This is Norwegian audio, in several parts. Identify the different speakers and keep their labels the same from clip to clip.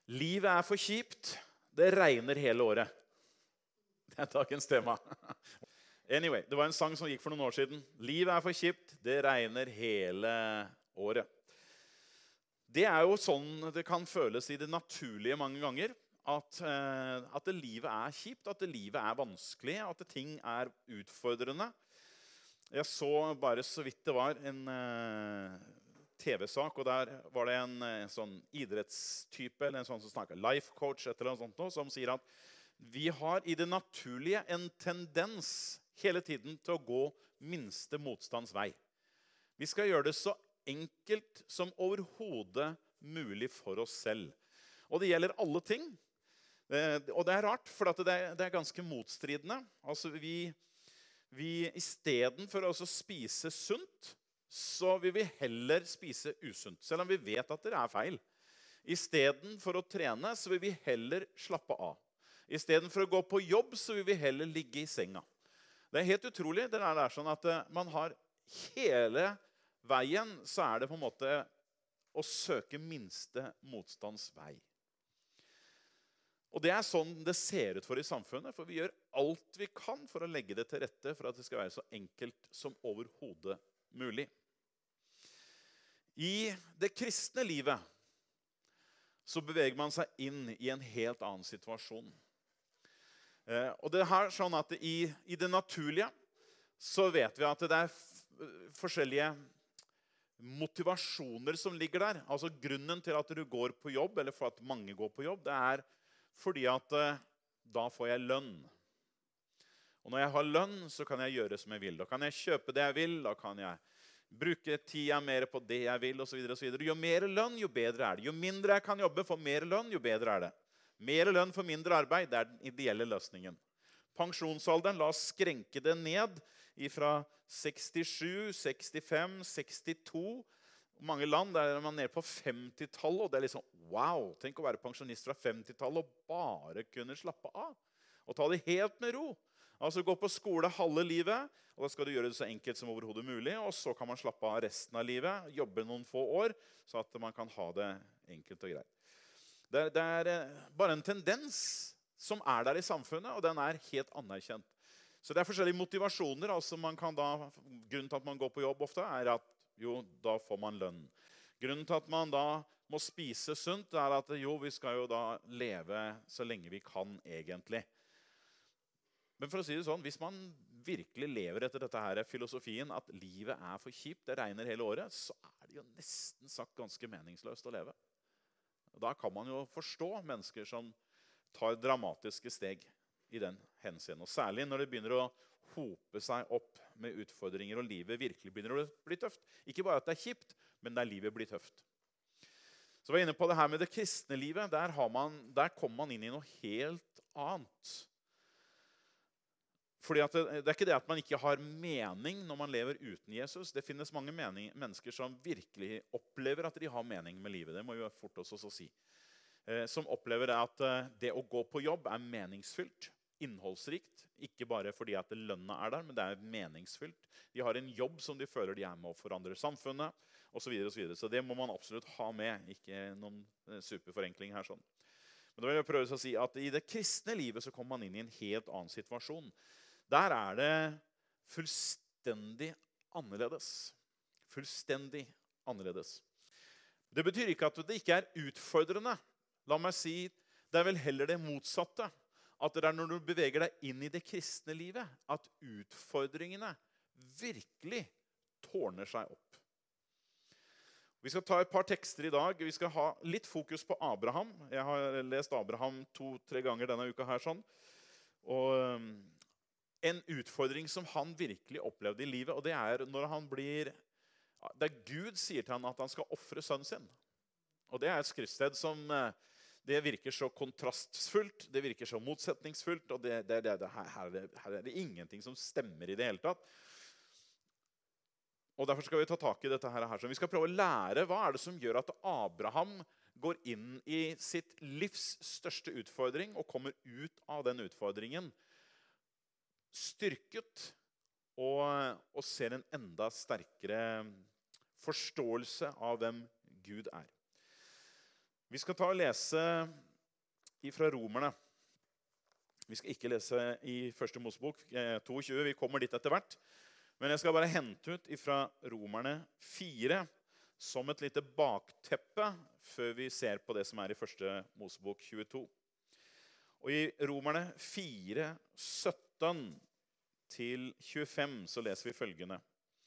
Speaker 1: Livet er for kjipt. Det regner hele året. Det er dagens tema. Anyway, det var en sang som gikk for noen år siden. Livet er for kjipt. Det regner hele året. Det er jo sånn det kan føles i det naturlige mange ganger. At livet er kjipt, at livet er vanskelig, at ting er utfordrende. Jeg så bare så vidt det var en TV-sak, og der var det en sånn idrettstype, eller en sånn som snakker life coach, eller noe sånt, som sier at vi har i det naturlige en tendens hele tiden til å gå minste motstands vei. Vi skal gjøre det så enkelt som overhodet mulig for oss selv. Og det gjelder alle ting. Og det er rart, for det er ganske motstridende. Altså vi i stedet for å spise sunt, så vil vi heller spise usunt, selv om vi vet at det er feil. I stedet for å trene, så vil vi heller slappe av. I stedet for å gå på jobb, så vil vi heller ligge i senga. Det er helt utrolig. Det er sånn at man har hele veien, så er det på en måte å søke minste motstands vei. Og det er sånn det ser ut for i samfunnet, for vi gjør alt vi kan for å legge det til rette for at det skal være så enkelt som overhodet mulig. I det kristne livet så beveger man seg inn i en helt annen situasjon. Og det er sånn at i det naturlige så vet vi at det er forskjellige motivasjoner som ligger der. Altså grunnen til at du går på jobb, eller for at mange går på jobb, det er fordi at da får jeg lønn. Og når jeg har lønn, så kan jeg gjøre som jeg vil. Da kan jeg kjøpe det jeg vil, da kan jeg bruke tida mer på det jeg vil, og så videre, og så videre. Jo mer lønn, jo bedre er det. Jo mindre jeg kan jobbe for mer lønn, jo bedre er det. Mer lønn for mindre arbeid, det er den ideelle løsningen. Pensjonsalderen, la oss skrenke det ned fra 67, 65, 62. Mange land der er man nede på 50-tallet, og det er liksom, wow, tenk å være pensjonist fra 50-tallet og bare kunne slappe av. Og ta det helt med ro. Altså gå på skole halve livet, og da skal du gjøre det så enkelt som overhodet mulig, og så kan man slappe av resten av livet, jobbe noen få år, så at man kan ha det enkelt og greit. Det er bare en tendens som er der i samfunnet, og den er helt anerkjent. Så det er forskjellige motivasjoner. Altså grunnen til at man går på jobb ofte er at jo, da får man lønn. Grunnen til at man da må spise sunt er at jo, vi skal jo da leve så lenge vi kan egentlig. Men for å si det sånn, hvis man virkelig lever etter dette her filosofien at livet er for kjipt, det regner hele året, så er det jo nesten sagt ganske meningsløst å leve. Da kan man jo forstå mennesker som tar dramatiske steg i den henseende. Og særlig når det begynner å hope seg opp med utfordringer, og livet virkelig begynner å bli tøft. Ikke bare at det er kjipt, men der livet blir tøft. Så var jeg inne på det her med det kristne livet. Der kommer man inn i noe helt annet. Fordi at det er ikke det at man ikke har mening når man lever uten Jesus. Det finnes mange mennesker som virkelig opplever at de har mening med livet. Det må jo fort også si. Som opplever at det å gå på jobb er meningsfylt, innholdsrikt. Ikke bare fordi at lønna er der, men det er meningsfylt. De har en jobb som de føler de er med å forandre samfunnet, og så videre og så videre. Så det må man absolutt ha med, ikke noen superforenkling her sånn. Men da vil jeg prøve å si at i det kristne livet så kommer man inn i en helt annen situasjon. Der er det fullstendig annerledes. Fullstendig annerledes. Det betyr ikke at det ikke er utfordrende. La meg si, det er vel heller det motsatte. At det er når du beveger deg inn i det kristne livet, at utfordringene virkelig tårner seg opp. Vi skal ta et par tekster i dag. Vi skal ha litt fokus på Abraham. Jeg har lest Abraham 2-3 ganger denne uka her sånn. Og en utfordring som han virkelig opplevde i livet, og det er når han der Gud sier til han at han skal offre sønnen sin. Og det er et skriftsted som det virker så kontrastfullt, det virker så motsetningsfullt, og her er det ingenting som stemmer i det hele tatt. Og derfor skal vi ta tak i dette her. Så vi skal prøve å lære hva er det som gjør at Abraham går inn i sitt livs største utfordring og kommer ut av den utfordringen styrket og ser en enda sterkere forståelse av hvem Gud er. Vi skal ta og lese fra Romerne. Vi skal ikke lese i første Mosebok 22, vi kommer dit etter hvert. Men jeg skal bare hente ut fra Romerne 4 som et lite bakteppe før vi ser på det som i første Mosebok 22. Og i Romerne 4, 17 til 25 så leser vi følgende.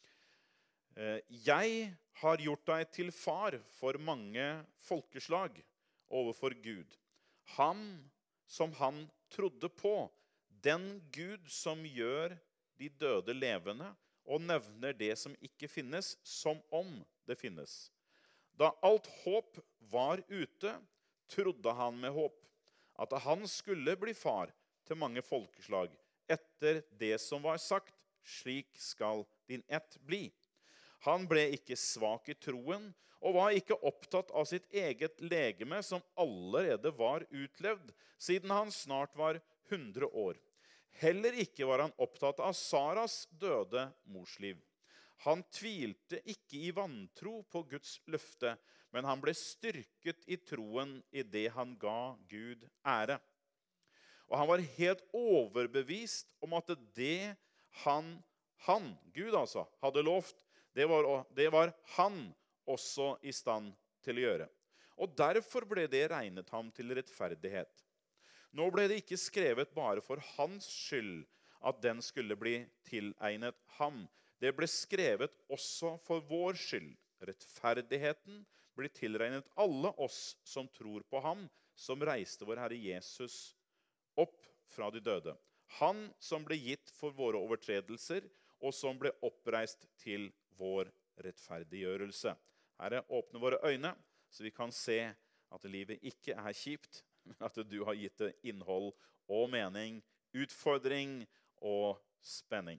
Speaker 1: Jeg har gjort deg til far for mange folkeslag overfor Gud. Han som han trodde på, den Gud som gjør de døde levende og nevner det som ikke finnes som om det finnes. Da alt håp var ute, trodde han med håp at han skulle bli far til mange folkeslag etter det som var sagt, slik skal din ett bli. Han ble ikke svak i troen, og var ikke opptatt av sitt eget legeme, som allerede var utlevd, siden han snart var 100 år. Heller ikke var han opptatt av Saras døde morsliv. Han tvilte ikke i vantro på Guds løfte, men han ble styrket i troen i det han ga Gud ære. Og han var helt overbevist om at det han, Gud altså, hadde lovt, det var han også i stand til å gjøre. Og derfor ble det regnet ham til rettferdighet. Nå ble det ikke skrevet bare for hans skyld at den skulle bli tilegnet ham. Det ble skrevet også for vår skyld. Rettferdigheten ble tilregnet alle oss som tror på ham, som reiste vår Herre Jesus opp fra de døde. Han som ble gitt for våre overtredelser, og som ble oppreist til vår rettferdiggjørelse. Herre, åpne våre øyne, så vi kan se at livet ikke kjipt, men at du har gitt det innhold og mening, utfordring og spenning.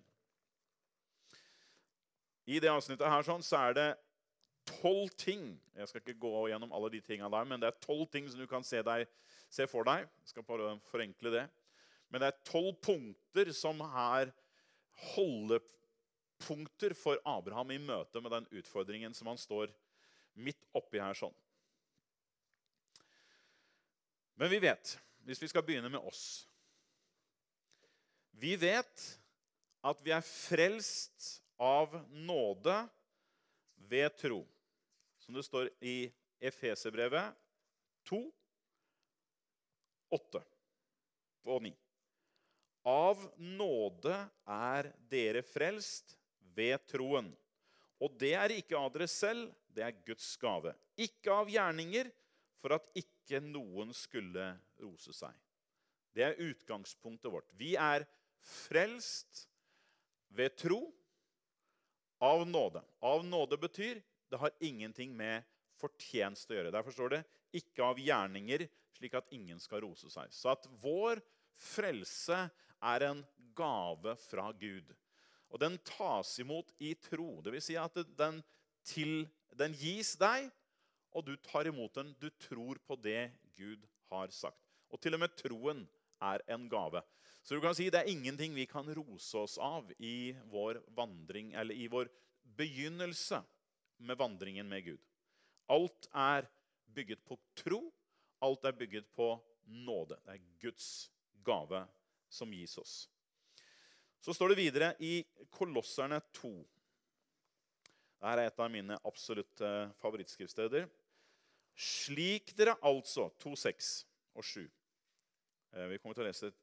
Speaker 1: I det avsnittet her så det 12 ting. Jeg skal ikke gå gjennom alle de tingene der, men det 12 ting som du kan se for deg. Jeg skal bare forenkle det. Men det 12 punkter som holdepunkter for Abraham i møte med den utfordringen som han står midt oppi her sånn. Men vi vet, hvis vi skal begynne med oss, vi vet at vi frelst av nåde ved tro. Som det står i Efeserbrevet 2, 8 og 9. Av nåde dere frelst ved troen. Og det ikke av dere selv, det Guds gave. Ikke av gjerninger, for at ikke noen skulle rose seg. Det utgangspunktet vårt. Vi frelst ved tro av nåde. Av nåde betyr, det har ingenting med fortjeneste å gjøre. Derfor står det, ikke av gjerninger, slik at ingen skal rose seg. Så at vår frelse en gave fra Gud. Og den tas imot i tro. Det vil si at den gis deg, og du tar imot den. Du tror på det Gud har sagt. Og til og med troen en gave. Så du kan si det ingenting vi kan rose oss av i vår vandring, eller i vår begynnelse med vandringen med Gud. Alt bygget på tro. Alt bygget på nåde. Det Guds gave som gis oss. Så står det videre i Kolosserne 2. Dette et av mine absolutte favorittskrivsteder. Slik dere altså, 2,6 og 7. Vi kommer til å lese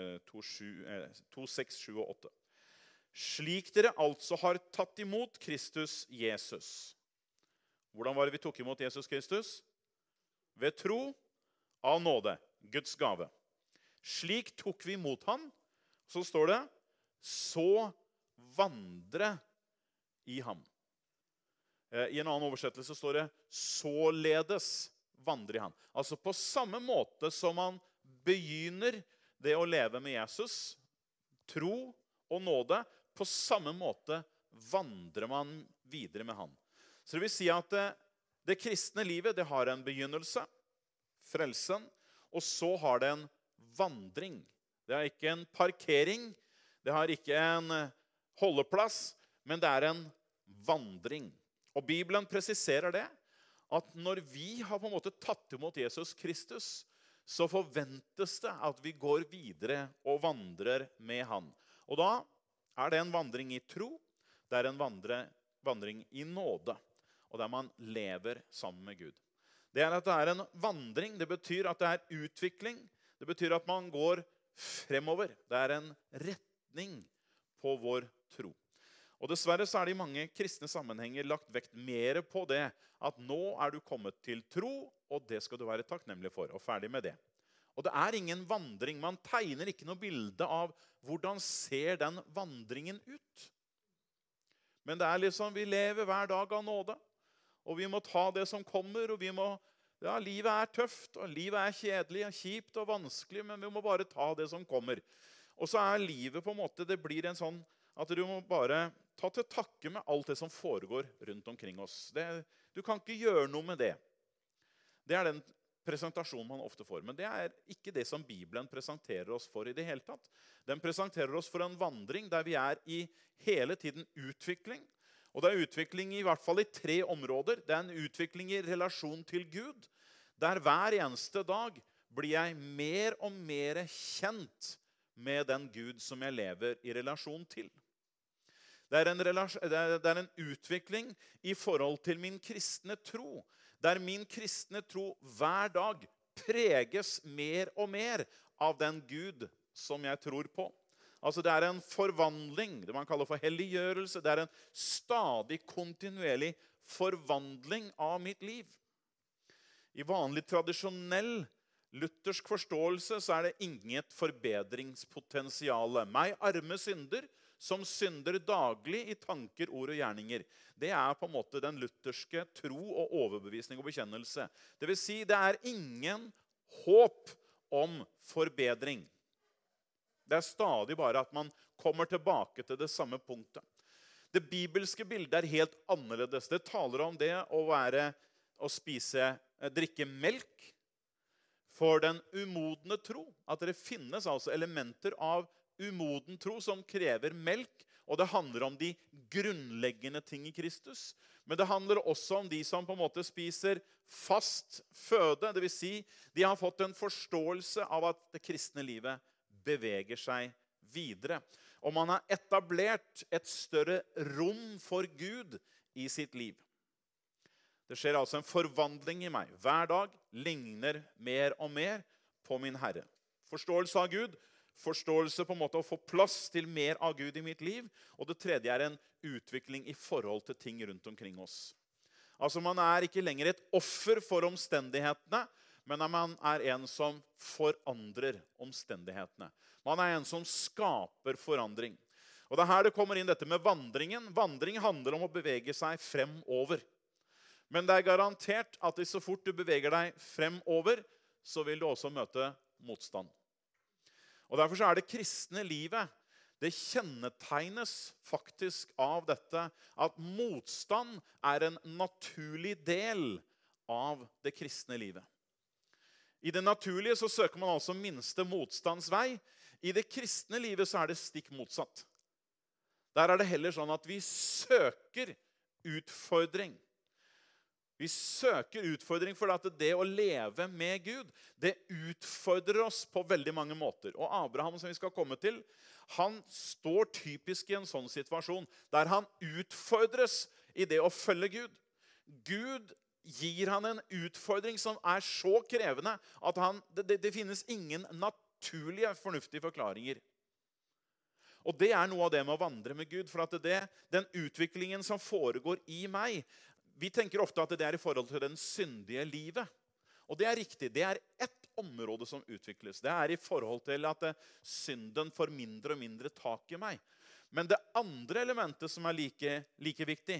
Speaker 1: 2,6, 7 og 8. Slik dere altså har tatt imot Kristus Jesus. Hvordan var det vi tok imot Jesus Kristus? Ved tro av nåde, Guds gave. Slik tok vi imot han, så står det, så vandre i ham. I en annen oversettelse står det, således vandre i ham. Altså på samme måte som man begynner det å leve med Jesus, tro og nåde, på samme måte vandrer man videre med han. Så det vil si at det kristne livet, det har en begynnelse, frelsen, og så har det en vandring. Det ikke en parkering, det har ikke en holdeplass, men det en vandring. Og Bibelen presiserer det, at når vi har på en måte tatt imot Jesus Kristus, så forventes det at vi går videre og vandrer med han. Og da det en vandring i tro, det en vandring i nåde, og der man lever sammen med Gud. Det at det en vandring, det betyr at det utvikling, det betyr at man går fremover. Det en retning på vår tro. Og dessverre så det i mange kristne sammenhenger lagt vekt mer på det, at nå du kommet til tro, og det skal du være takknemlig for, og ferdig med det. Og det ingen vandring, man tegner ikke noe bilde av hvordan ser den vandringen ut. Men det liksom, vi lever hver dag av nåde, og vi må ta det som kommer, og vi må, ja, livet tøft, og livet kjedelig, og kjipt og vanskelig, men vi må bare ta det som kommer. Og så livet på en måte, det blir en sånn, at du må bare ta til takke med alt det som foregår rundt omkring oss. Du kan ikke gjøre noe med det. Det den presentasjonen man ofte får. Men det ikke det som Bibelen presenterer oss for i det hele tatt. Den presenterer oss for en vandring der vi i hele tiden utvikling. Og det utvikling i hvert fall i 3 områder. Det en utvikling i relasjon til Gud. Der hver eneste dag blir jeg mer og mer kjent med den Gud som jeg lever i relasjon til. Det en utvikling i forhold til min kristne tro, der min kristne tro hver dag preges mer og mer av den Gud som jeg tror på. Altså det en forvandling, det man kaller for helliggjørelse, det en stadig kontinuerlig forvandling av mitt liv. I vanlig tradisjonell luthersk forståelse så det inget forbedringspotensiale. Meg arme synder, som synder daglig i tanker, ord og gjerninger. Det på en måte den lutherske tro og overbevisning og bekjennelse. Det vil si, det ingen håp om forbedring. Det stadig bare at man kommer tilbake til det samme punktet. Det bibelske bildet helt annerledes. Det taler om det å drikke melk for den umodne tro. At det finnes altså elementer av umoden tro som krever melk, og det handler om de grunnleggende ting i Kristus. Men det handler også om de som på en måte spiser fast føde, det vil si, de har fått en forståelse av at det kristne livet beveger seg videre. Og man har etablert et større rom for Gud i sitt liv. Det skjer altså en forvandling i meg. Hver dag ligner mer og mer på min Herre. Forståelse av Gud, forståelse på en måte å få plass til mer av Gud i mitt liv, og det tredje en utvikling i forhold til ting rundt omkring oss. Altså man ikke lenger et offer for omstendighetene, men man en som forandrer omstendighetene. Man en som skaper forandring. Og det her det kommer inn dette med vandringen. Vandring handler om å bevege seg fremover. Men det garantert at så fort du beveger deg fremover, så vil du også møte motstand. Og derfor så det kristne livet, det kjennetegnes faktisk av dette, at motstand en naturlig del av det kristne livet. I det naturlige så søker man altså minste motstands vei. I det kristne livet så det stikk motsatt. Der det heller sånn at vi søker utfordring. Vi søker utfordring for at det å leve med Gud, det utfordrer oss på veldig mange måter. Og Abraham, som vi skal komme til, han står typisk i en sånn situasjon, der han utfordres i det å følge Gud. Gud gir han en utfordring som så krevende, at det finnes ingen naturlige, fornuftige forklaringer. Og det noe av det med å vandre med Gud, for at den utviklingen som foregår i meg, vi tenker ofte at det i forhold til den syndige livet. Og det riktig, det ett område som utvikles. Det i forhold til at synden får mindre og mindre tak i meg. Men det andre elementet som like viktig,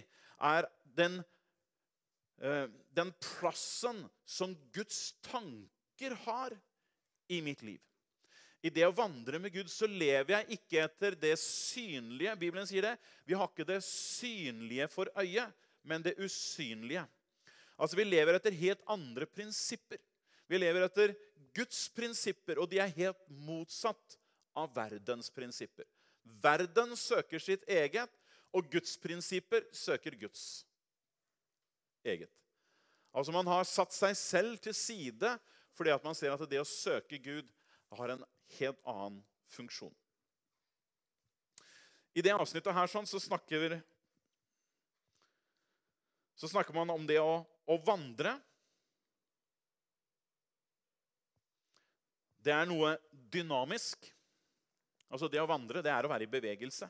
Speaker 1: den plassen som Guds tanker har i mitt liv. I det å vandre med Gud så lever jeg ikke etter det synlige. Bibelen sier det. Vi har ikke det synlige for øyet, men det usynlige. Altså vi lever etter helt andre prinsipper. Vi lever etter Guds prinsipper, og de helt motsatt av verdens prinsipper. Verden søker sitt eget, og Guds prinsipper søker Guds eget. Altså man har satt seg selv til side fordi at man ser at det å søke Gud har en helt annen funksjon. I det avsnittet her sånn, så snakker man om det å vandre. Det er noe dynamisk. Altså det å vandre, det er å være i bevegelse.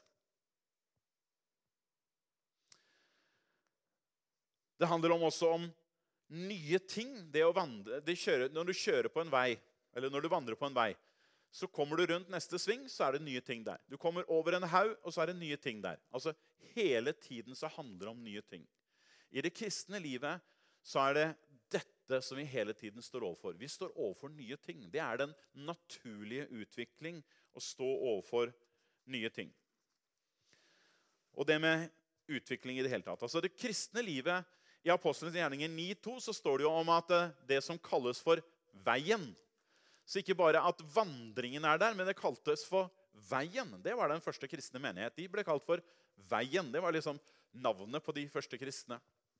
Speaker 1: Det handler også om nye ting. Det å vandre, når du kjører på en vei, eller når du vandrer på en vei, så kommer du rundt neste sving, så er det nye ting der. Du kommer over en haug, og så er det nye ting der. Altså hele tiden så handler det om nye ting. I det kristne livet så er det dette som vi hele tiden står overfor. Vi står overfor nye ting. Det er den naturlige utvikling å stå overfor nye ting. Og det med utvikling i det hele tatt. Altså det kristne livet, i Apostlenes gjerninger 9:2 så står det jo om at det som kalles for veien. Så ikke bare at vandringen er der, men det kaltes for veien. Det var den første kristne menighet. De ble kalt for veien. Det var liksom navnet på de første kristne.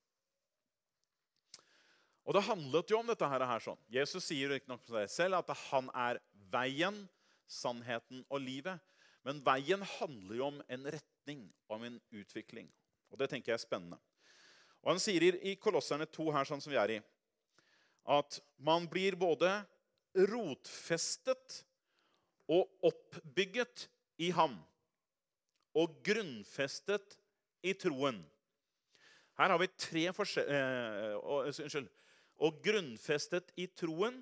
Speaker 1: Og det handlet jo om dette her sånn. Jesus sier jo ikke nok på seg selv at han er veien, sannheten og livet. Men veien handler jo om en retning, om en utvikling. Og det tenker jeg er spennende. Og han sier i Kolosserne 2 her, sånn som vi er i, at man blir både rotfestet og oppbygget i ham, og grunnfestet i troen. Her har vi tre forskjellige, og grunnfestet i troen,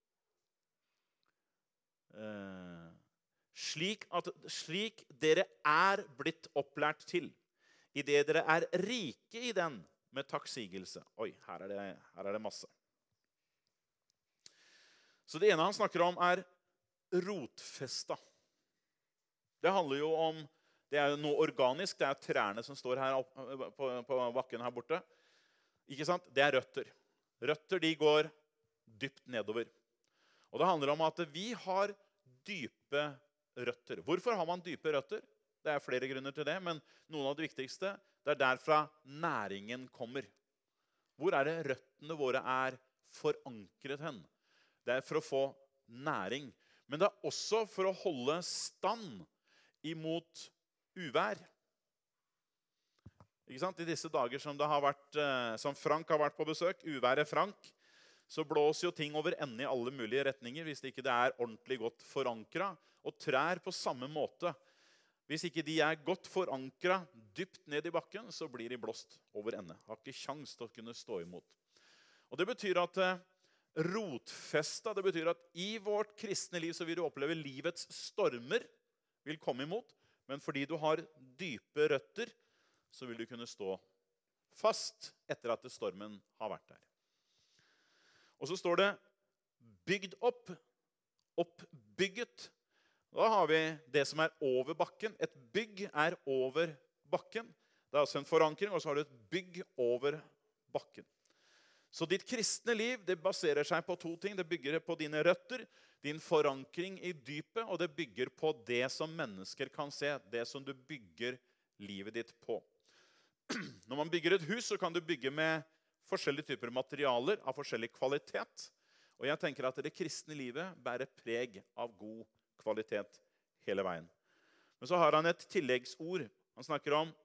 Speaker 1: slik dere er blitt opplært til, i det dere er rike i den med takksigelse. Oi, her er det masse. Så det ene han snakker om er rotfesta. Det handler jo om, det er jo noe organisk, det er trærne som står her på bakken her borte. Ikke sant? Det er røtter. Røtter, de går dypt nedover. Og det handler om at vi har dype røtter. Hvorfor har man dype røtter? Det er flere grunner til det, men noen av det viktigste, det er derfra næringen kommer. Hvor er det røttene våre er forankret hen? Det er for å få næring. Men det er også for å holde stand imot uvær. Ikke sant? I disse dager som Frank har vært på besøk, uværet Frank, så blåser jo ting over ende i alle mulige retninger hvis ikke det er ordentlig godt forankret. Og trær på samme måte. Hvis ikke de er godt forankret dypt ned i bakken, så blir de blåst over ende. Har ikke sjans til å kunne stå imot. Og det betyr at rotfesta, det betyr at i vårt kristne liv så vil du oppleve livets stormer vil komme imot, men fordi du har dype røtter, så vil du kunne stå fast etter at stormen har vært der. Og så står det bygd opp, oppbygget. Da har vi det som er over bakken. Et bygg er over bakken. Det er altså en forankring, og så har du et bygg over bakken. Så ditt kristne liv, det baserer seg på to ting. Det bygger på dine røtter, din forankring i dypet, og det bygger på det som mennesker kan se, det som du bygger livet ditt på. Når man bygger et hus, så kan du bygge med forskjellige typer materialer av forskjellig kvalitet. Og jeg tenker at det kristne livet bærer preg av god kvalitet hele veien. Men så har han et tilleggsord. Han snakker om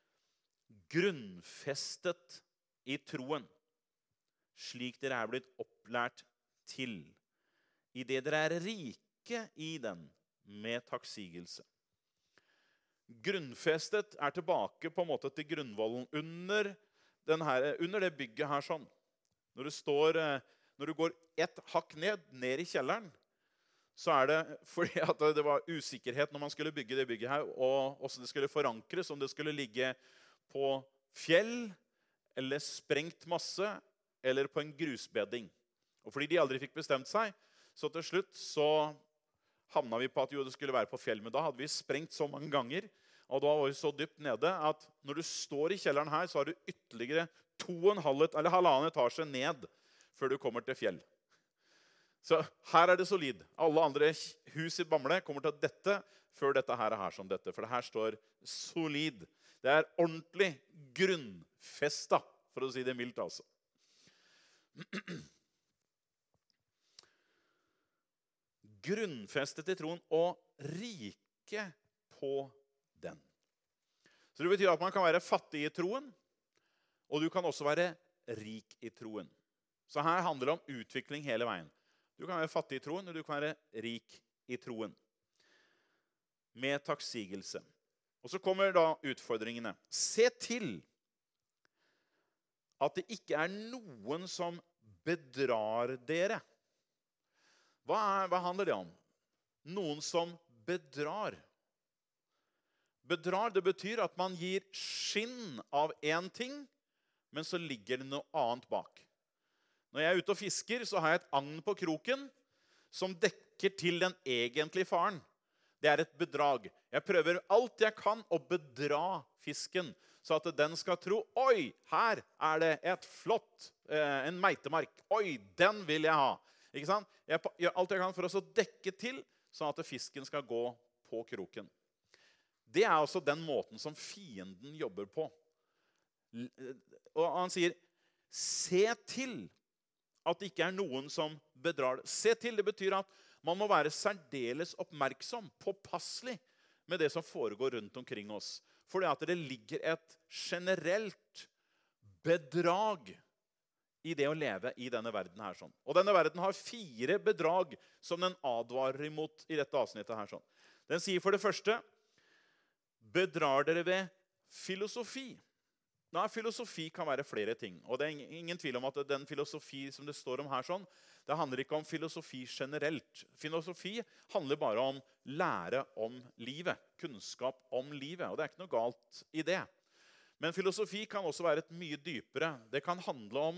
Speaker 1: grunnfestet i troen, slik dere er blitt opplært til, i det dere er rike i den med takksigelse. Grunnfestet er tilbake på en måte til grunnvollen under det bygget her sånn. Når du går ett hakk ned i kjelleren, så er det fordi at det var usikkerhet når man skulle bygge det bygget her, og også det skulle forankres, om det skulle ligge på fjell, eller sprengt masse, eller på en grusbedding. Og fordi de aldri fikk bestemt seg, så til slutt så havna vi på at det skulle være på fjell. Men da hadde vi sprengt så mange ganger, og da var vi så dypt nede at når du står i kjelleren her, så har du ytterligere 1,5 etasje ned før du kommer til fjell. Så her er det solid. Alle andre hus i Bamble kommer til å dette før dette her er som dette, for det her står solid. Det er ordentlig grunnfesta, for å si det mildt altså. Grunnfestet i troen og rike på den. Så det betyr at man kan være fattig i troen, og du kan også være rik i troen. Så her handler det om utvikling hele veien. Du kan være fattig i troen, og du kan være rik i troen. Med takksigelse. Og så kommer da utfordringene. Se til at det ikke er noen som bedrar dere. Hva handler det om? Noen som bedrar. Bedrar, det betyr at man gir skinn av en ting, men så ligger det noe annet bak. Når jeg er ute og fisker, så har jeg et agn på kroken som dekker til den egentlige faren. Det er et bedrag. Jeg prøver alt jeg kan å bedra fisken, så at den skal tro, oi, her er det en meitemark. Oi, den vil jeg ha. Ikke sant? Jeg gjør alt jeg kan for å dekke til, sånn at fisken skal gå på kroken. Det er altså den måten som fienden jobber på. Og han sier, se til at det ikke er noen som bedrar det. Se til, det betyr at man må være særdeles oppmerksom, påpasselig med det som foregår rundt omkring oss. Fordi at det ligger et generelt bedrag i det å leve i denne verden her sånn. Og denne verden har 4 bedrag som den advarer imot i dette avsnittet her sånn. Den sier for det første, bedrar dere ved filosofi. Filosofi kan være flere ting, og det er ingen tvil om at den filosofi som det står om her sånn, det handler ikke om filosofi generelt. Filosofi handler bare om lære om livet, kunnskap om livet, og det er ikke noe galt i det. Men filosofi kan også være et mye dypere. Det kan handle om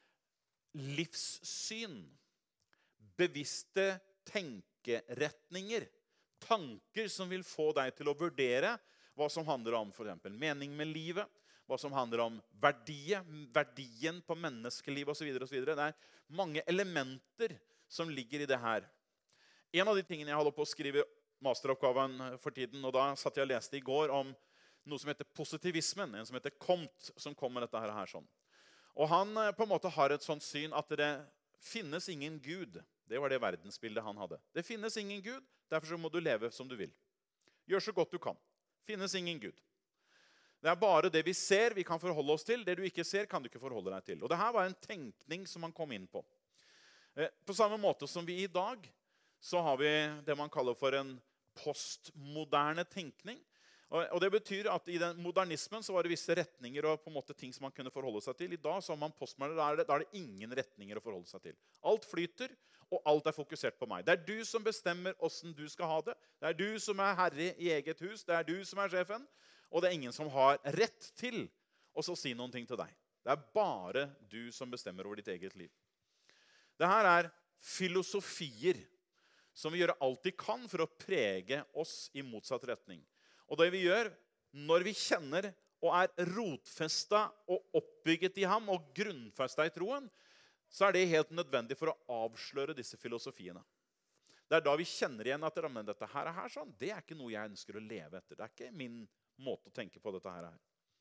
Speaker 1: livssyn, bevisste tenkeretninger, tanker som vil få deg til å vurdere hva som handler om for eksempel mening med livet, hva som handler om verdien på menneskeliv og så videre og så videre. Det er mange elementer som ligger i det her. En av de tingene jeg holder på å skrive masteroppgaven for tiden, og da satt jeg og leste i går om noe som heter positivismen, en som heter Comte, som kom med dette her sånn. Og han på en måte har et sånt syn at det finnes ingen Gud. Det var det verdensbildet han hadde. Det finnes ingen Gud, derfor så må du leve som du vil. Gjør så godt du kan. Finnes ingen Gud. Det er bare det vi ser vi kan forholde oss til. Det du ikke ser kan du ikke forholde deg til. Og det her var en tenkning som han kom inn på. På samme måte som vi i dag, så har vi det man kaller for en postmoderne tenkning. Og det betyr at i den modernismen så var det visse retninger og på en måte ting som man kunne forholde seg til. I dag så har man postmoderne, da er det ingen retninger å forholde seg til. Alt flyter, og alt er fokusert på meg. Det er du som bestemmer hvordan du skal ha det. Det er du som er herre i eget hus. Det er du som er sjefen. Og det er ingen som har rett til å si noen ting til deg. Det er bare du som bestemmer over ditt eget liv. Dette er filosofier som vi gjør alt vi kan for å prege oss i motsatt retning. Og det vi gjør når vi kjenner og er rotfestet og oppbygget i ham og grunnfestet i troen, så er det helt nødvendig for å avsløre disse filosofiene. Det er da vi kjenner igjen at dette her sånn, det er ikke noe jeg ønsker å leve etter. Det er ikke min måte å tenke på dette her.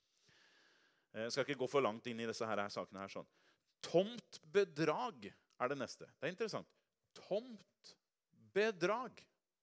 Speaker 1: Jeg skal ikke gå for langt inn i disse sakene her sånn. Tomt bedrag er det neste. Det er interessant. Tomt bedrag.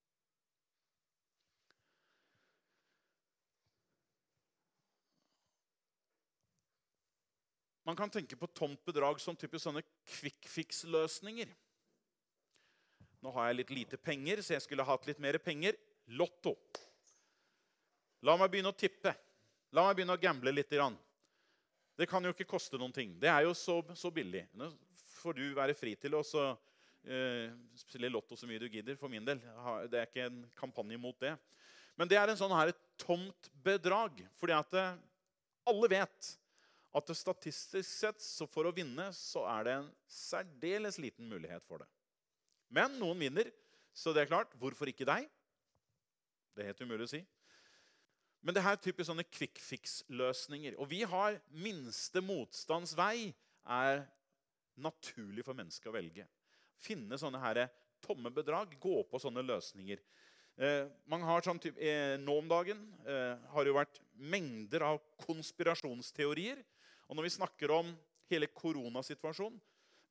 Speaker 1: Man kan tenke på tomt bedrag som typisk sånne quick-fix-løsninger. Nå har jeg litt lite penger, så jeg skulle hatt litt mer penger. Lotto. La meg begynne å tippe. La meg begynne å gamble litt. Det kan jo ikke koste noen ting. Det er jo så billig. Nå får du være fri til å spille lotto så mye du gidder, for min del. Det er ikke en kampanje mot det. Men det er en sånn her tomt bedrag. Fordi at alle vet at det statistisk sett, så for å vinne, så er det en særdeles liten mulighet for det. Men noen vinner, så det er klart, hvorfor ikke deg? Det er helt umulig å si. Men det her er typisk sånne quick-fix-løsninger. Og vi har minste motstands vei er naturlig for mennesker å velge. Finne sånne her tomme bedrag, gå på sånne løsninger. Man har sånn nå om dagen har jo vært mengder av konspirasjonsteorier. Og når vi snakker om hele koronasituasjonen,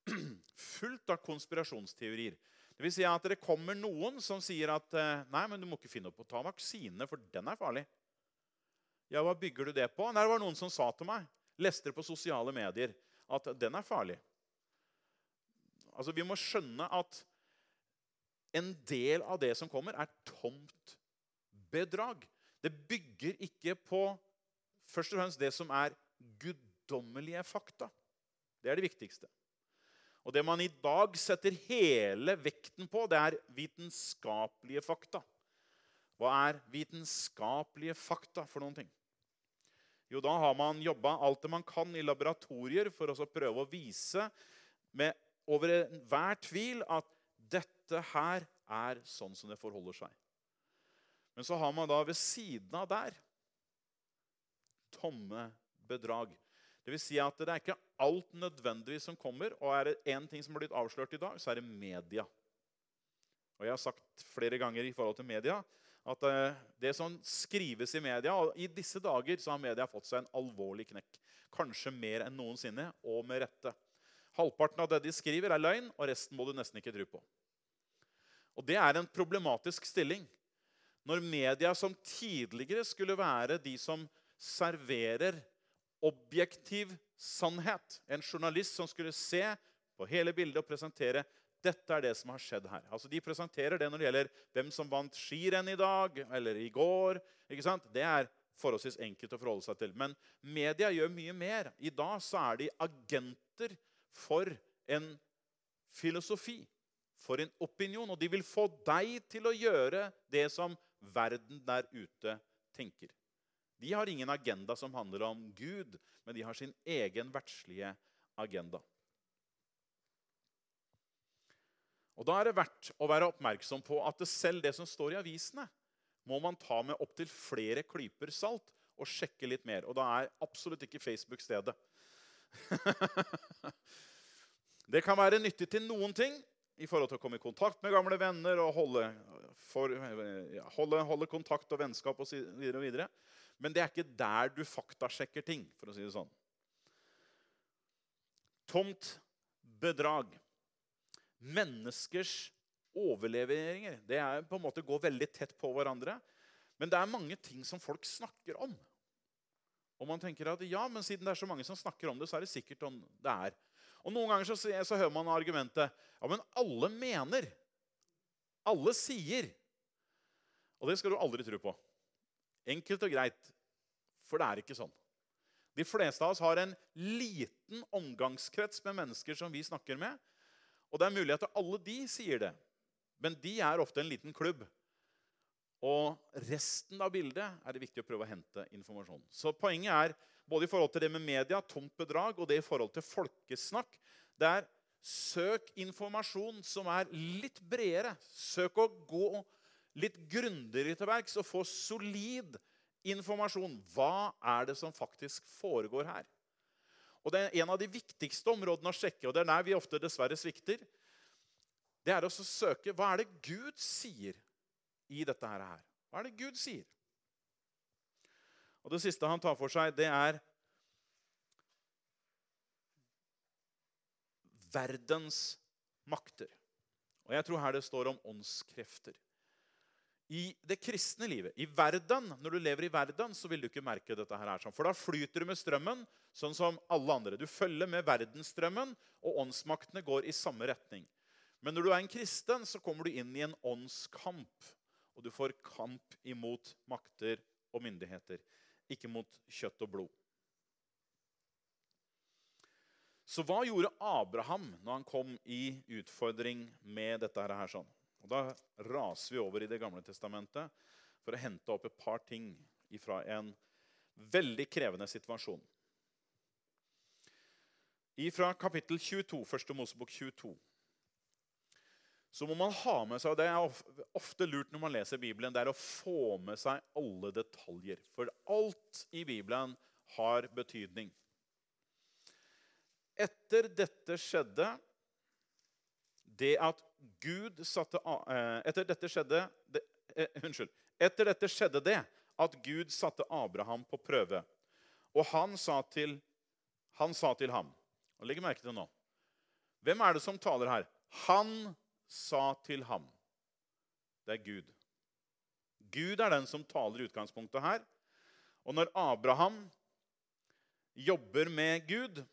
Speaker 1: fullt av konspirasjonsteorier. Det vil si at det kommer noen som sier at nei, men du må ikke finne opp å ta vaksine, for den farlig. Ja, hva bygger du det på? Nei, det var noen som sa til meg, leste det på sosiale medier, at den farlig. Altså, vi må skjønne at en del av det som kommer tomt bedrag. Det bygger ikke på først og fremst det som guddommelige fakta. Det det viktigste. Og det man i dag setter hele vekten på, det vitenskapelige fakta. Hva vitenskapelige fakta for noen ting? Jo, da har man jobbet alt det man kan i laboratorier for å prøve å vise med over hver tvil at dette her sånn som det forholder seg. Men så har man da ved siden av der tomme bedrag. Det vil si at det ikke alt nødvendigvis som kommer, og det en ting som har blitt avslørt i dag, så det media. Og jeg har sagt flere ganger i forhold til media, at det som skrives i media, og i disse dager så har media fått seg en alvorlig knekk. Kanskje mer enn noensinne, og med rette. Halvparten av det de skriver løgn, og resten må du nesten ikke tro på. Og det en problematisk stilling. Når media som tidligere skulle være de som serverer objektiv sannhet. En journalist som skulle se på hele bildet og presentere dette det som har skjedd her. Altså de presenterer det når det gjelder hvem som vant skirenn i dag, eller i går. Ikke sant? Det forholdsvis enkelt å forholde seg til. Men media gjør mye mer. I dag så de agenter for en filosofi, for en opinion. Og de vil få deg til å gjøre det som verden der ute tenker. De har ingen agenda som handler om Gud, men de har sin egen verdslige agenda. Og da det verdt å være oppmerksom på at selv det som står i avisene, må man ta med opp til flere klyper salt og sjekke litt mer. Og da absolutt ikke Facebook stedet. Det kan være nyttig til noen ting, i forhold til å komme i kontakt med gamle venner og holde kontakt og vennskap og så videre og videre. Men det ikke der du faktasjekker ting, for å si det sånn. Tomt bedrag. Menneskers overleveringer, det på en måte går veldig tett på hverandre. Men det mange ting som folk snakker om. Og man tenker at ja, men siden det så mange som snakker om det, så det sikkert om det Og noen ganger så hører man argumentet, ja, men alle mener, alle sier. Og det skal du aldri tro på. Enkelt og greit, for det ikke sånn. De fleste av oss har en liten omgangskrets med mennesker som vi snakker med, og det mulig at alle de sier det, men de ofte en liten klubb. Og resten av bildet det viktig å prøve å hente informasjon. Så poenget både i forhold til det med media, tomt bedrag, og det i forhold til folkesnakk, det søk informasjon som litt bredere. Søk å gå litt grundigere til verks og få solid informasjon. Hva det som faktisk foregår her? Og det en av de viktigste områdene å sjekke, og det der vi ofte dessverre svikter, det å søke, hva det Gud sier i dette her? Hva det Gud sier? Og det siste han tar for seg, det verdens makter. Og jeg tror her det står om åndskrefter. I det kristne livet, i verden, når du lever i verden, så vil du ikke merke dette her sånn. For da flyter du med strømmen, sånn som alle andre. Du følger med verdensstrømmen, og åndsmaktene går i samme retning. Men når du en kristen, så kommer du inn i en åndskamp. Og du får kamp imot makter og myndigheter. Ikke mot kjøtt og blod. Så hva gjorde Abraham når han kom i utfordring med dette her sånn? Og da raser vi over i det gamle testamentet for å hente opp et par ting fra en veldig krevende situasjon. Fra kapittel 22, første Mosebok 22, så må man ha med seg, og det ofte lurt når man leser Bibelen, det å få med seg alle detaljer. For alt i Bibelen har betydning. Etter dette skjedde det at Gud satte etter dette skjedde det at Gud satte Abraham på prøve. Og han sa til ham, og legg merke til nå, Hvem er det som taler her? Han sa til ham. Det er Gud. Gud er den som taler i utgangspunktet her. Og når Abraham jobber med Gud,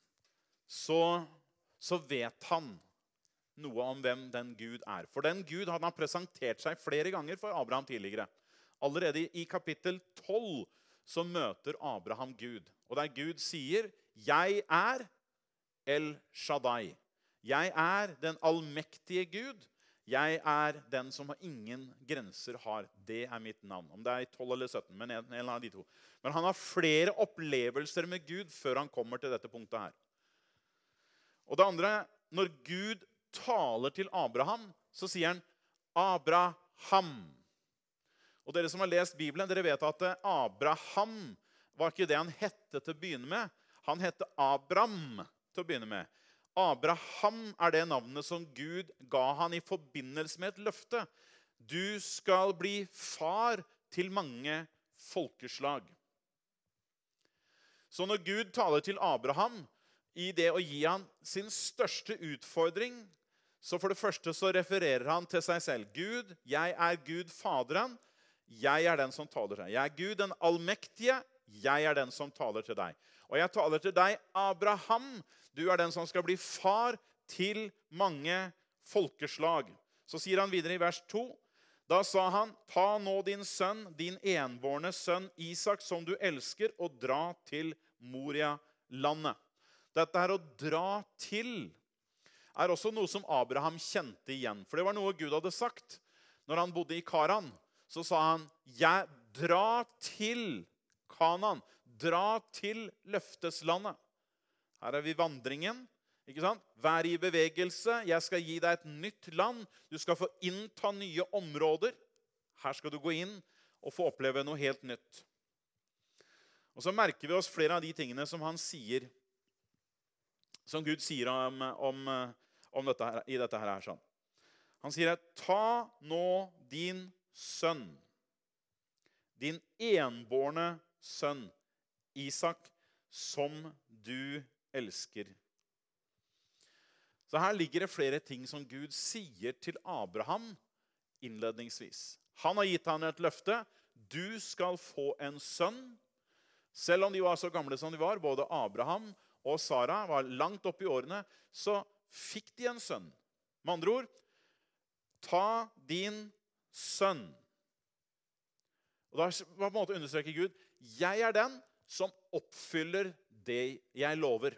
Speaker 1: så vet han noe om hvem den Gud er. For den Gud hadde han presentert seg flere ganger for Abraham tidligere. Allerede i kapittel 12 så møter Abraham Gud. Og der Gud sier, jeg er El Shaddai. Jeg er den allmektige Gud. Jeg er den som ingen grenser har. Det er mitt navn. Om det er i 12 eller 17, men en av de to. Men han har flere opplevelser med Gud før han kommer til dette punktet her. Og det andre, når Gud taler til Abraham, så sier han Abraham. Og dere som har lest Bibelen, dere vet at Abraham var ikke det han hette til å begynne med. Han hette Abram til å begynne med. Abraham er det navnet som Gud ga han i forbindelse med et løfte. Du skal bli far til mange folkeslag. Så når Gud taler til Abraham i det å gi han sin største utfordring, så for det første så refererer han til seg selv. Gud, jeg er Gud Faderen. Jeg er den som taler til deg. Jeg er Gud den allmektige. Jeg er den som taler til deg. Og jeg taler til deg, Abraham. Du er den som skal bli far til mange folkeslag. Så sier han videre i vers 2. Da sa han, ta nå din sønn, din enbårne sønn Isak, som du elsker, og dra til Moria-landet. Dette her å dra til er også noe som Abraham kjente igjen. For det var noe Gud hadde sagt. Når han bodde i Karan, så sa han, dra til Kanaan, dra til løfteslandet. Her er vi vandringen, ikke sant? Vær i bevegelse, jeg skal gi deg et nytt land. Du skal få innta nye områder. Her skal du gå inn og få oppleve noe helt nytt. Og så merker vi oss flere av de tingene som han sier, som Gud sier om dette her, i dette her. Sånn. Han sier, ta nå din sønn, din enbårne sønn, Isak, som du elsker. Så her ligger det flere ting som Gud sier til Abraham innledningsvis. Han har gitt han et løfte. Du skal få en sønn. Selv om de var så gamle som de var, både Abraham og Sara var langt opp i årene, så fikk de en sønn. Med andre ord, ta din sønn. Og da var på en måte understreker Gud, jeg er den som oppfyller det jeg lover.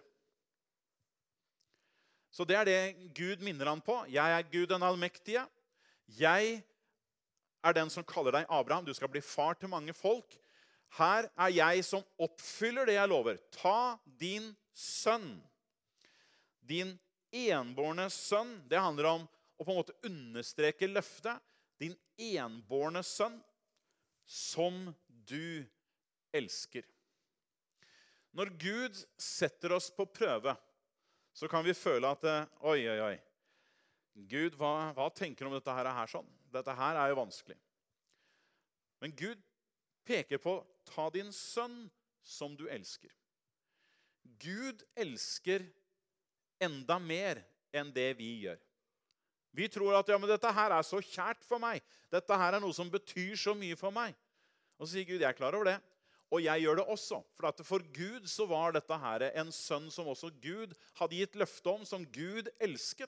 Speaker 1: Så det er det Gud minner han på. Jeg er Gud den allmektige. Jeg er den som kaller deg Abraham. Du skal bli far til mange folk. Her er jeg som oppfyller det jeg lover. Ta din sønn. Din enbårne sønn. Det handler om å på en måte understreke løftet. Din enbårne sønn som du elsker. Når Gud setter oss på prøve, så kan vi føle at oi. Gud, hva tenker du om dette her sånn? Dette her er jo vanskelig. Men Gud peker på ta din sønn som du elsker. Gud elsker enda mer enn det vi gjør. Vi tror at men dette her er så kjært for meg. Dette her er noe som betyr så mye for meg. Og så sier Gud, jeg er klar over det. Og jeg gjør det også. For Gud så var dette her en sønn som også Gud hadde gitt løfte om, som Gud elsket.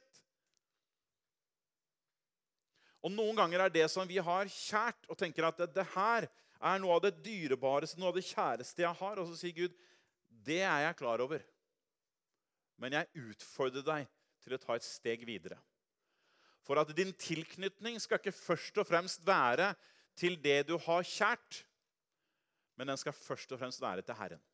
Speaker 1: Og noen ganger er det som vi har kjært, og tenker at det her er noe av det dyrebareste, noe av det kjæreste jeg har. Og så sier Gud, det er jeg klar over. Men jeg utfordrer deg til å ta et steg videre. For at din tilknytning skal ikke først og fremst være til det du har kjært, men den skal først og fremst være til Herren.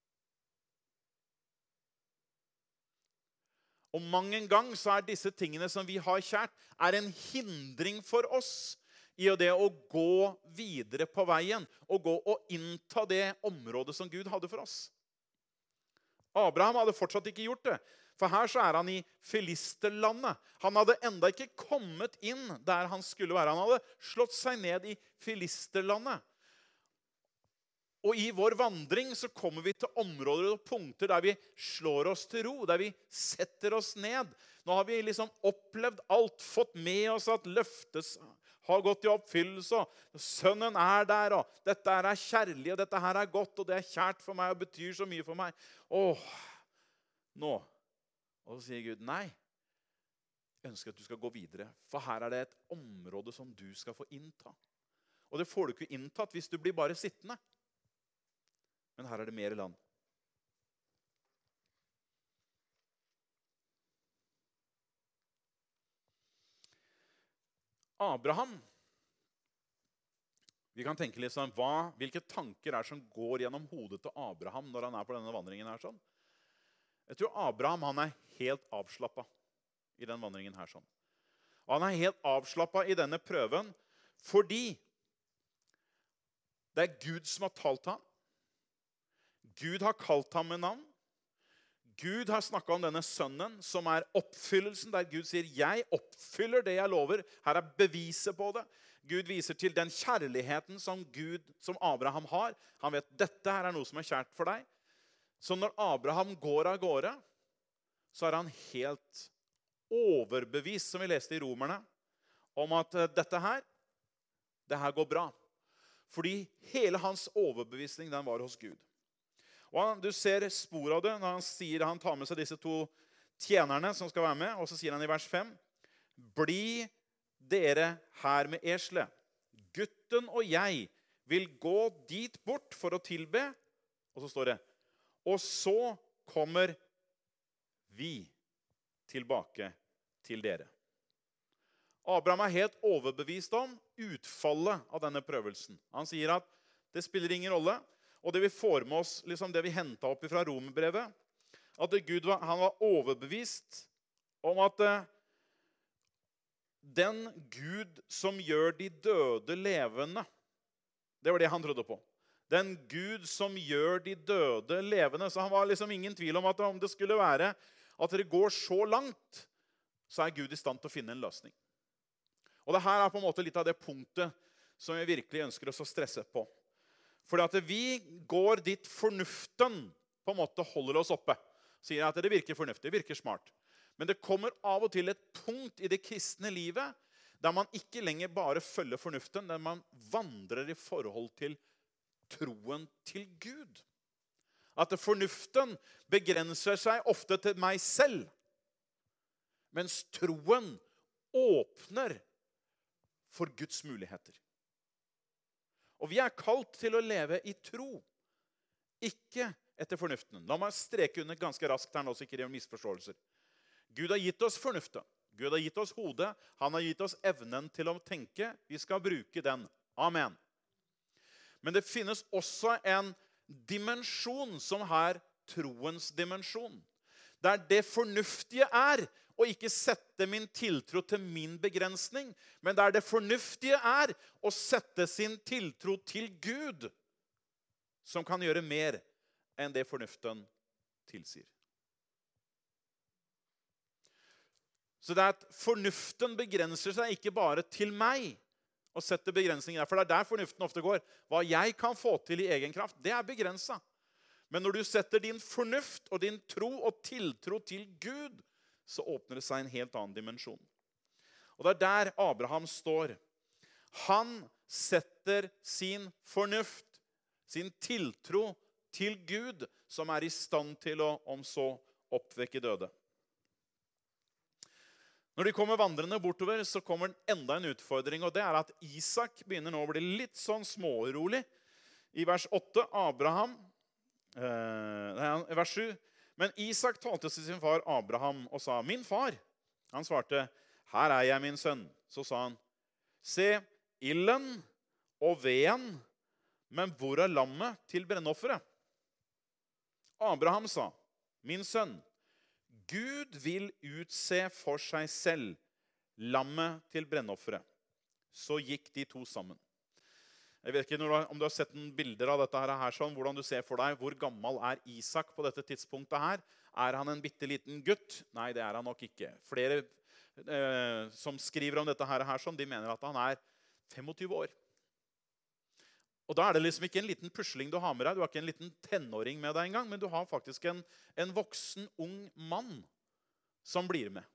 Speaker 1: Og mange en gang så er disse tingene som vi har kjært, er en hindring for oss i det å gå videre på veien, og gå og innta det området som Gud hadde for oss. Abraham hadde fortsatt ikke gjort det, for her så er han i Filisterlandet. Han hadde enda ikke kommet inn der han skulle være. Han hadde slått seg ned i Filisterlandet. Og i vår vandring så kommer vi til områder og punkter der vi slår oss til ro, der vi setter oss ned. Nå har vi liksom opplevd alt, fått med oss at løftet har gått i oppfyllelse, og sønnen der, og dette her er kjærlig, og dette her er godt, og det er kjært for meg, og betyr så mye for meg. Nå. Og så sier Gud, nei, jeg ønsker at du skal gå videre, for her er det et område som du skal få innta. Og det får du ikke inntatt hvis du blir bare sittende. Men her er det mer land. Abraham. Vi kan tenke litt sånn, hvilke tanker er som går gjennom hodet til Abraham når han er på denne vandringen her sånn? Jeg tror Abraham, han er helt avslappet i den vandringen her sånn. Og han er helt avslappet i denne prøven, fordi det er Gud som har talt ham. Gud har kalt ham med navn. Gud har snakket om denne sønnen, som er oppfyllelsen, der Gud sier, jeg oppfyller det jeg lover. Her er beviset på det. Gud viser til den kjærligheten som Abraham har. Han vet, dette her er noe som er kjært for deg. Så når Abraham går av gårde, så er han helt overbevist, som vi leste i Romerne, om at dette her går bra. Fordi hele hans overbevisning, den var hos Gud. Og du ser spor av det når han tar med seg disse to tjenerne som skal være med, og så sier han i vers 5, bli dere her med eselet. Gutten og jeg vil gå dit bort for å tilbe, og så står det, og så kommer vi tilbake til dere. Abraham er helt overbevist om utfallet av denne prøvelsen. Han sier at det spiller ingen rolle, og det vi får med oss, liksom det vi hentet opp fra Romerbrevet, at han var overbevist om at den Gud som gjør de døde levende, det var det han trodde på. Den Gud som gjør de døde levende. Så han var liksom ingen tvil om at om det skulle være at det går så langt, så er Gud i stand til å finne en løsning. Og det her er på en måte litt av det punktet som vi virkelig ønsker oss å stresse på. Fordi at vi går dit fornuften på en måte holder oss oppe. Sier at det virker fornuftig, det virker smart. Men det kommer av og til et punkt i det kristne livet der man ikke lenger bare følger fornuften, der man vandrer i forhold til troen til Gud. At fornuften begrenser seg ofte til meg selv, mens troen åpner for Guds muligheter. Og vi er kalt til å leve i tro, ikke etter fornuften. La meg streke under ganske raskt her nå, så ikke det er misforståelser. Gud har gitt oss fornuften. Gud har gitt oss hodet. Han har gitt oss evnen til å tenke. Vi skal bruke den. Amen. Men det finnes også en dimensjon som er troens dimensjon. Der det fornuftige er å ikke sette min tiltro til min begrensning, men der det fornuftige er å sette sin tiltro til Gud, som kan gjøre mer enn det fornuften tilsier. Så det er at fornuften begrenser seg ikke bare til meg, og setter begrensninger der, for det er der fornuften ofte går. Hva jeg kan få til i egen kraft, det er begrenset. Men når du setter din fornuft og din tro og tiltro til Gud, så åpner det seg en helt annen dimensjon. Og det er der Abraham står. Han setter sin fornuft, sin tiltro til Gud, som er i stand til å, om så, oppvekke døde. Når de kommer vandrende bortover, så kommer enda en utfordring, og det er at Isak begynner nå å bli litt sånn smårolig. I vers 8, vers 7, men Isak talte til sin far Abraham og sa, min far. Han svarte, her er jeg, min sønn. Så sa han, se, ilden og veden, men hvor er lammet til brennofferet? Abraham sa, min sønn, Gud vil utse for seg selv lammet til brennofferet. Så gikk de to sammen. Jeg vet ikke om du har sett noen bilder av dette her sånn, hvordan du ser for deg, hvor gammel er Isak på dette tidspunktet her? Er han en bitteliten gutt? Nei, det er han nok ikke. Flere som skriver om dette her sånn, de mener at han er 25 år. Og da er det liksom ikke en liten pusling du har med deg. Du har ikke en liten tenåring med deg engang, men du har faktisk en voksen, ung mann som blir med.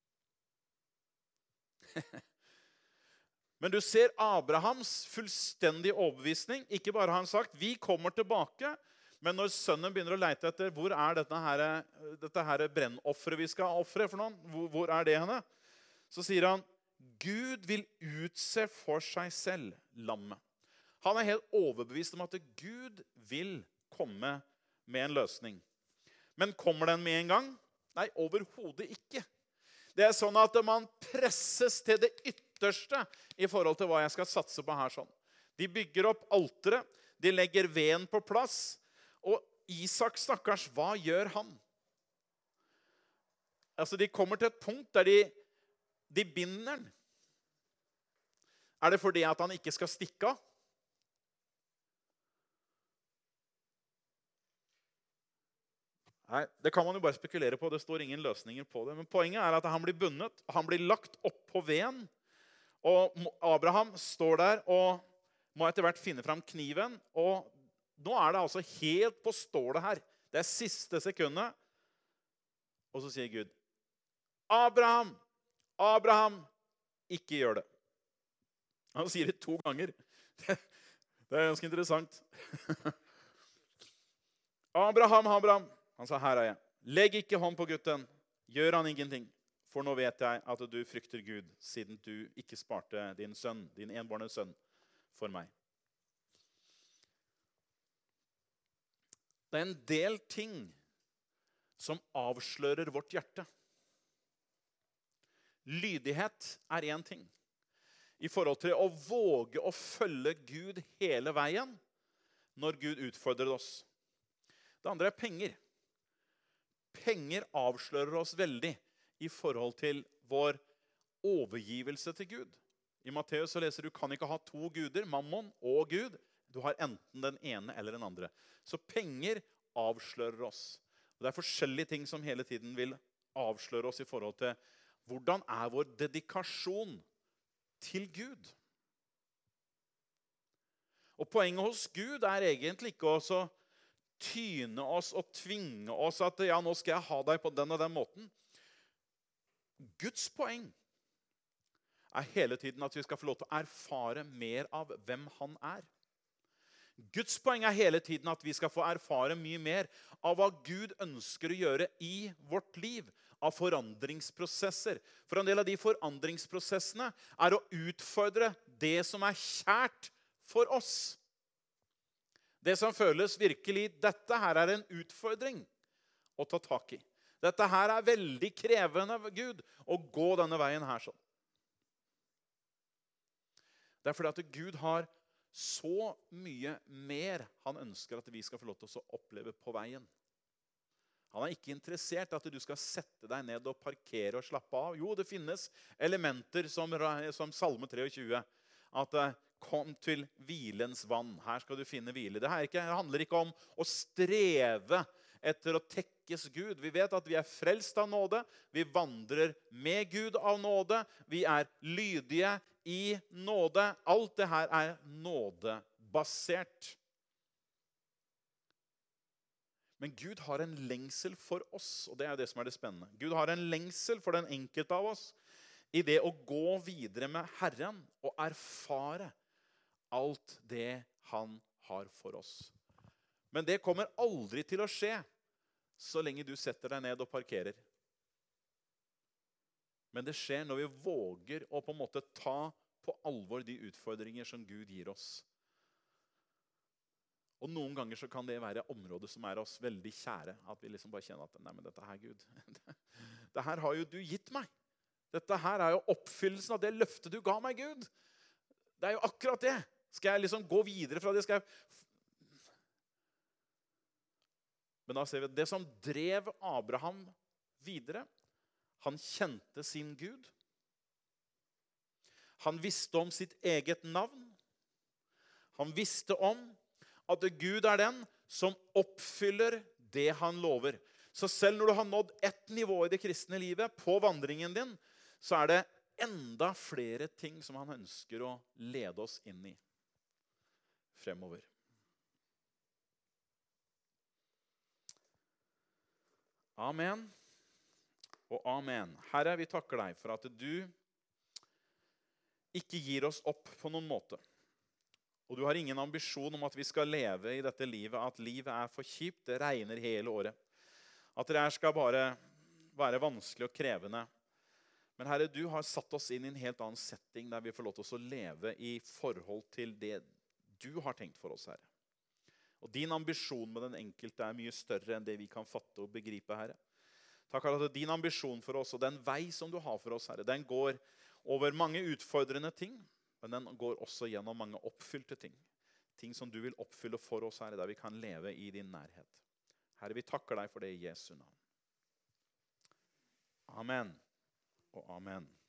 Speaker 1: Men du ser Abrahams fullstendige overbevisning. Ikke bare har han sagt, vi kommer tilbake, men når sønnen begynner å lete etter, hvor er dette her brennofferet vi skal offre for noen? Hvor er det henne? Så sier han, Gud vil utse for seg selv lammet. Han er helt overbevist om at Gud vil komme med en løsning. Men kommer den med en gang? Nei, overhodet ikke. Det er sånn at man presses til det ytterste i forhold til hva jeg skal satse på her. Sånn. De bygger opp alteret, de legger veden på plass, og Isak, stakkars, hva gjør han? Altså, de kommer til et punkt der de binder den. Er det fordi at han ikke skal stikke av? Nei, det kan man jo bare spekulere på. Det står ingen løsninger på det. Men poenget er at han blir bundet. Han blir lagt opp på veden. Og Abraham står der og må etter hvert finne frem kniven. Og nå er det altså helt på stålet her. Det er siste sekundet. Og så sier Gud, Abraham, Abraham, ikke gjør det. Han sier det 2 ganger. Det er ganske interessant. Abraham, Abraham. Han sa, her er jeg. Legg ikke hånd på gutten. Gjør han ingenting. For nå vet jeg at du frykter Gud, siden du ikke sparte din sønn, din enbårne sønn, for meg. Det er en del ting som avslører vårt hjerte. Lydighet er en ting. I forhold til å våge å følge Gud hele veien når Gud utfordrer oss. Det andre er penger. Penger avslører oss veldig i forhold til vår overgivelse til Gud. I Matteus så leser du, kan ikke ha 2 guder, mammon og Gud. Du har enten den ene eller den andre. Så penger avslører oss. Og det er forskjellige ting som hele tiden vil avsløre oss i forhold til hvordan er vår dedikasjon til Gud. Og poenget hos Gud er egentlig ikke å tyne oss og tvinge oss at ja, nå skal jeg ha deg på den og den måten. Guds poeng er hele tiden at vi skal få lov til å erfare mer av hvem han er. Guds poeng er hele tiden at vi skal få erfare mye mer av hva Gud ønsker å gjøre i vårt liv, av forandringsprosesser. For en del av de forandringsprosessene er å utfordre det som er kjært for oss. Det som føles virkelig, dette her er en utfordring å ta tak i. Dette her er veldig krevende, Gud, å gå denne veien her sånn. Det er fordi at Gud har så mye mer han ønsker at vi skal få lov til å oppleve på veien. Han er ikke interessert i at du skal sette deg ned og parkere og slappe av. Jo, det finnes elementer som Salme 23, at kom til hvilens vann. Her skal du finne hvile. Det handler ikke om å streve etter å tekkes Gud. Vi vet at vi er frelst av nåde. Vi vandrer med Gud av nåde. Vi er lydige i nåde. Alt det her er nådebasert. Men Gud har en lengsel for oss, og det er det som er det spennende. Gud har en lengsel for den enkelte av oss i det å gå videre med Herren og erfare alt det han har for oss. Men det kommer aldri til å skje så lenge du setter deg ned og parkerer. Men det skjer når vi våger å på en måte ta på alvor de utfordringer som Gud gir oss. Og noen ganger så kan det være områder som er oss veldig kjære, at vi liksom bare kjenner at nei, men dette her, Gud, det her har jo du gitt meg. Dette her er jo oppfyllelsen av det løftet du ga meg, Gud. Det er jo akkurat det. Skal jeg liksom gå videre fra det? Men da ser vi at det som drev Abraham videre, han kjente sin Gud. Han visste om sitt eget navn. Han visste om at Gud er den som oppfyller det han lover. Så selv når du har nådd ett nivå i det kristne livet, på vandringen din, så er det enda flere ting som han ønsker å lede oss inn i. fremover. Amen og amen. Herre, vi takker deg for at du ikke gir oss opp på noen måte. Og du har ingen ambisjon om at vi skal leve i dette livet, at livet er for kjipt, det regner hele året. At det her skal bare være vanskelig og krevende. Men Herre, du har satt oss inn i en helt annen setting, der vi får lov til å leve i forhold til det du har tenkt for oss, Herre. Og din ambisjon med den enkelte er mye større enn det vi kan fatte og begripe, Herre. Takk at din ambisjon for oss, og den vei som du har for oss, Herre, den går over mange utfordrende ting, men den går også gjennom mange oppfylte ting. Ting som du vil oppfylle for oss, Herre, der vi kan leve i din nærhet. Herre, vi takker deg for det i Jesu navn. Amen og amen.